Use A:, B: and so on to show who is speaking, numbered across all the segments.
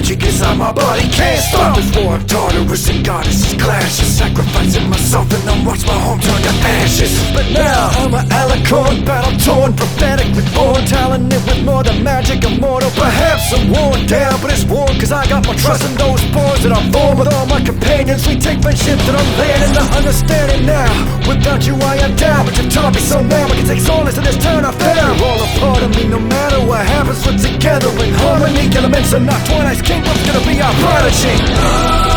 A: magic inside my body can't stop. This war of Tartarus and goddesses clashes, sacrificing myself and then watch my home turn to ashes. But now I'm an alicorn, battle-torn, prophetically born, talented with more than magic, immortal. Perhaps I'm worn down, but it's worn cause I got my trust in those bonds that I'm born with all my companions. We take friendship that I'm laying into understanding now. Without you I am down, but you taught me so now I can take solace in this turn I found. You're all a part of me, no matter what happens, we're together in harmony. Elements are not Twilight's kingdom's gonna be our prodigy.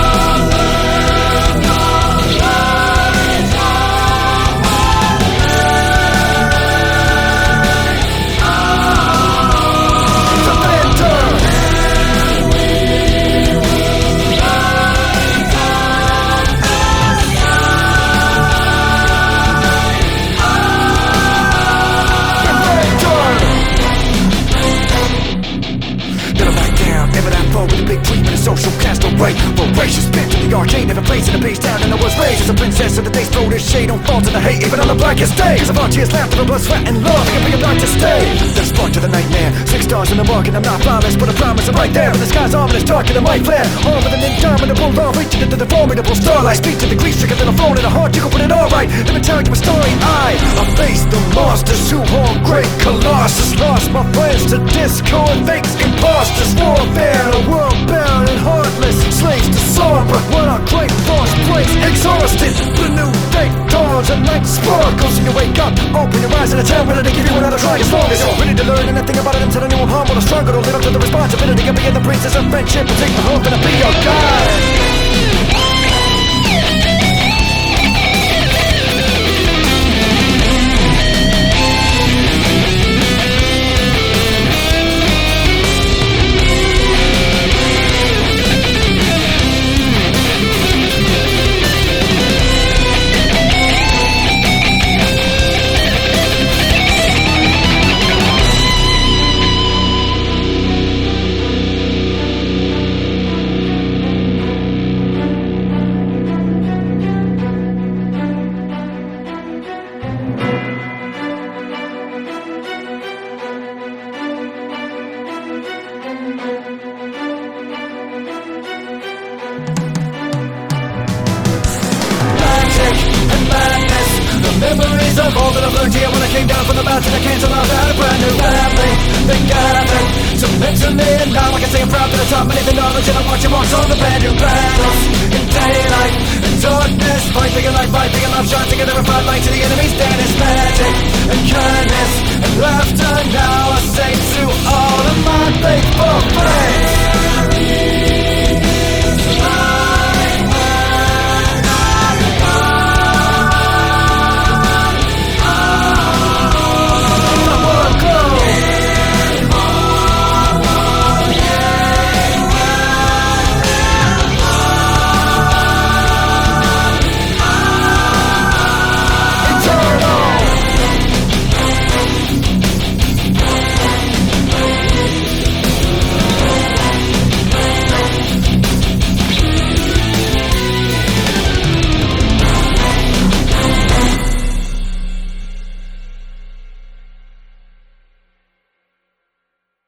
A: With a big dream and a social castaway, voracious bent to the arcane, never place in a base down, and I was raised as a princess of the days. Throw this shade, don't fall to the hate, even on the blackest day. Cause of our tears, laughter, and blood, sweat, and love, I can be a dark to stay. The spark to the nightmare, 6 stars in the mark, and I'm not flawless, but I promise I'm right there. And the sky's ominous, dark and the might flare, armed with an indomitable law, reaching into the formidable starlight. Speak to the grief-stricken that I'm flown in a heart, you can put it all right. Let me tell you a story. I faced the monsters who harm great Colossus, lost my friends to discord, fakes, imposters, warfare, a world bound and heartless, slaves to sorrow. But when our great force breaks, exhausted, the new day dawns, and night sparkles, and you wake up, open your eyes, and it's time ready to give you another try. As long as you're ready to learn anything about it until I knew I'm humble or struggle to live up to the responsibility of being the princess of friendship and take the hope and be your guide. Memories of all that I've learned here when I came down from the mountain. I canceled out that brand new family. They gathered to mention me, and now I can say I'm proud that I taught many the knowledge, and I watch them march on the brand new battles in daylight and darkness. Fight big and light, fight big and love, shine together and fight light to the enemies. Then it's magic and kindness and laughter. Now I say to all of my faithful friends.